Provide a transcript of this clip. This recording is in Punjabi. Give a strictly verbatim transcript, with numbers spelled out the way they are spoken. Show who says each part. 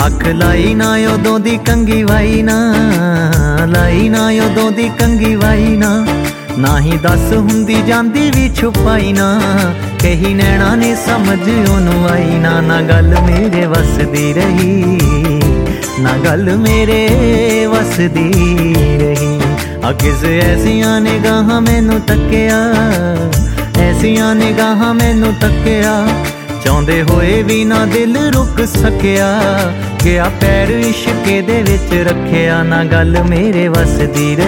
Speaker 1: ਅੱਖ ਲਾਈ ਨਾ ਉਦੋਂ ਦੀ ਕੰਗੀ ਵਾਈ ਨਾ, ਲਾਈ ਨਾ ਉਦੋਂ ਦੀ ਕੰਗੀ ਵਾਈ ਨਾ, ਨਾ ਹੀ ਦੱਸ ਹੁੰਦੀ ਜਾਂਦੀ ਵੀ ਛੁਪਾਈ ਨਾ, ਕਹੀ ਨੈਣਾ ਨੇ ਸਮਝ ਉਹਨੂੰ ਆਈ ਨਾ। ਨਾ ਗੱਲ ਮੇਰੇ ਵਸਦੀ ਰਹੀ, ਨਾ ਗੱਲ ਮੇਰੇ ਵਸਦੀ ਰਹੀ। ਆ ਕਿਸੇ ਐਸੀਆਂ ਨਿਗਾਹਾਂ ਮੈਨੂੰ ਤੱਕਿਆ, ਐਸੀਆਂ ਨਿਗਾਹਾਂ ਮੈਨੂੰ ਤੱਕਿਆ, ਚਾਹੁੰਦੇ ਹੋਏ ਵੀ ਨਾ ਦਿਲ ਰੁਕ ਸਕਿਆ, ਗਿਆ ਪੈਰ ਇਸ਼ਕੇ ਦੇ ਵਿੱਚ ਰੱਖਿਆ। ਨਾ ਗੱਲ ਮੇਰੇ ਵਸਦੀ ਰਹੀ।